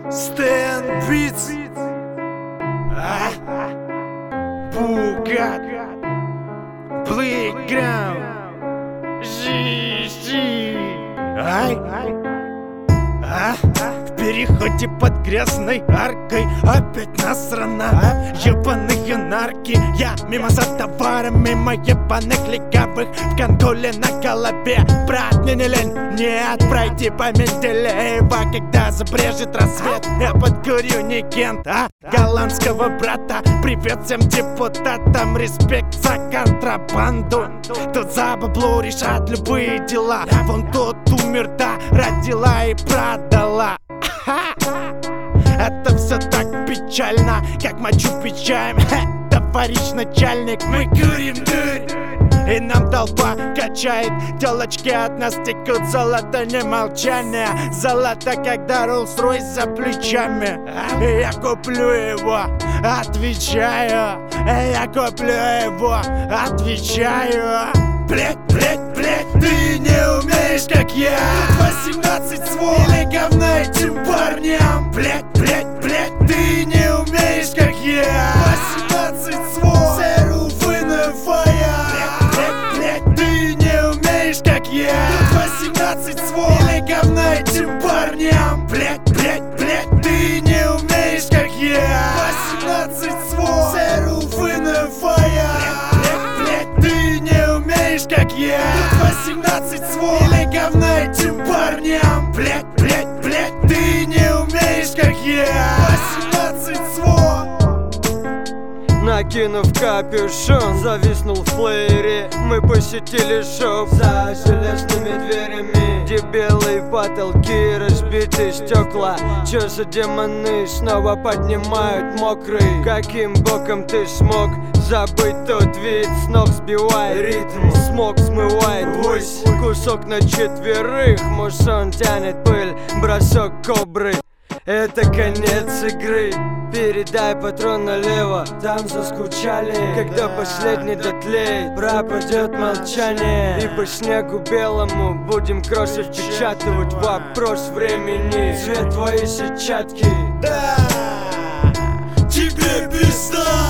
Стэн Битс, Бугат, Плейграунд, Жи-жи. В переходе под грязной аркой опять насрана. Ебаные нарки, я мимо за товаром, мимо ебаных легавых в гондоле на голове. Брат, мне не лень, нет, пройти по Менделеева, когда забрежет рассвет. Я подкурю не Кент, голландского брата. Привет всем депутатам, респект за контрабанду. Тут за бабло решат любые дела. Вон тот умер, да, родила и продала. Это все так печально, как мочу печаем. Товарищ начальник, мы курим дурь, и нам толпа качает. Телочки от нас текут, золото не молчание. Золото, когда Rolls-Royce за плечами. Я куплю его, отвечаю. Я куплю его, отвечаю. Блять, ты не умеешь, как я. Тут 18 свол или говна этим парням. Блять, ты не умеешь, как я. 18 свол, зеру фына фая. Блять, ты не умеешь, как я. Тут 18 свол или говна этим парням. Блять, ты не умеешь, как я. 18 свол, зеру фына фая. Ты не умеешь, как я. Тут 18 свол или говна этим парням. Блять, ты не умеешь, как я. 18 свол. Накинув капюшон, зависнул в плеере. Мы посетили шоу за железными дверями, где белые потолки, разбитые стекла. Чё за демоны снова поднимают мокрый? Каким боком ты смог забыть тот вид? С ног сбивает ритм, смог смывает гвоздь. Кусок на четверых, мусон тянет пыль, бросок кобры. Это конец игры. Передай патрон налево, там заскучали. Когда последний дотлеет, пропадет молчание. И по снегу белому будем кроссы впечатывать. Вопрос времени, цвет твоей сетчатки. Да, тебе пизда.